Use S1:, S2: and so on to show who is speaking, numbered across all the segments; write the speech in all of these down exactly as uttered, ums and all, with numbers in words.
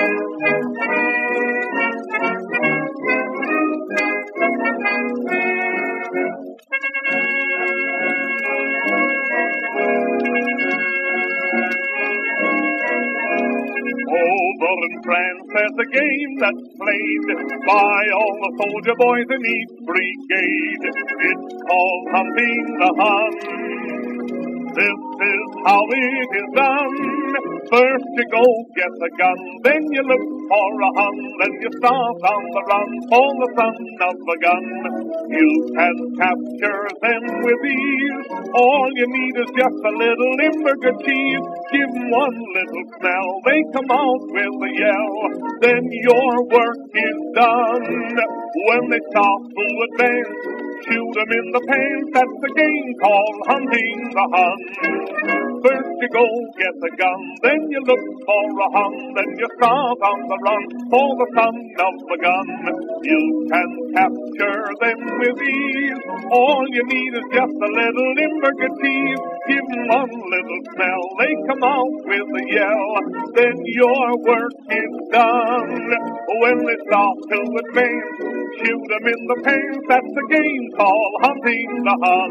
S1: Over in France there's a game that's played by all the soldier boys in each brigade. It's called hunting the Hun. This is how it is done. First you go get the gun, then you look for a Hun, then you start on the run for the son of a gun. You can capture them with ease. All you need is just a little Limburger cheese. Give them one little smell, they come out with a yell. Then your work is done. When they start to advance, shoot them in the pants. That's a game called hunting the Hun. First you go get the gun, then you look for a Hun, then you start on the run for the son of the gun. You can capture them with ease. All you need is just a little Limburger cheese. Give them one little smell, they come out with a yell. Then your work is done. When they start to advance, shoot them in the pants. That's a game called hunting the Hun.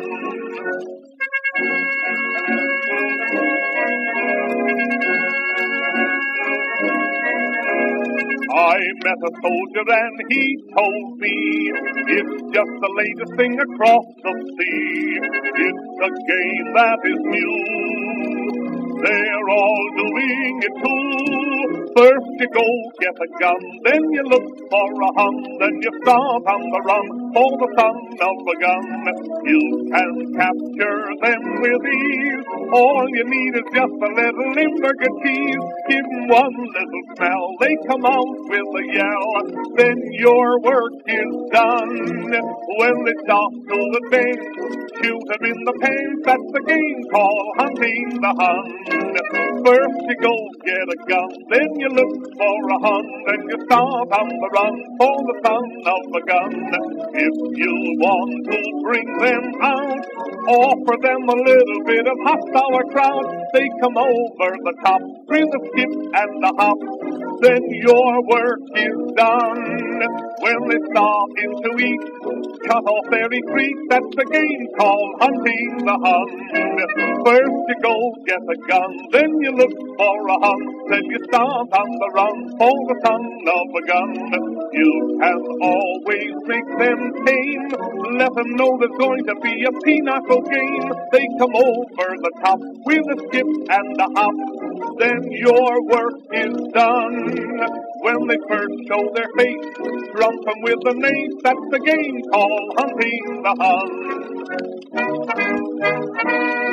S1: I met a soldier and he told me it's just the latest thing across the sea. It's a game that is new. They're all doing it too. First you go get a gun, then you look for a Hun, then you start on the run for the son of a gun. You can capture them with ease. All you need is just a little Limburger cheese. Give them one little smell, they come out with a yell. Then your work is done. When they start to advance, shoot them in the pants. That's the game called hunting the Hun. First you go get a gun, then you look for a Hun, then you start on the run for the son of a gun. If you want to bring them out, offer them a little bit of hot sauerkraut. They come over the top with a skip and a hop. Then your work is done. When they start in to eat, cut off every creek. That's the game called hunting the Hun. First you go get a gun, then you look for a Hun, then you start on the run for the son of a gun. You can always make them tame. Let them know there's going to be a pinochle game. They come over the top with a skip and a hop. Then your work is done. When they first show their face, trump them with the mace. That's the game called hunting the Hun.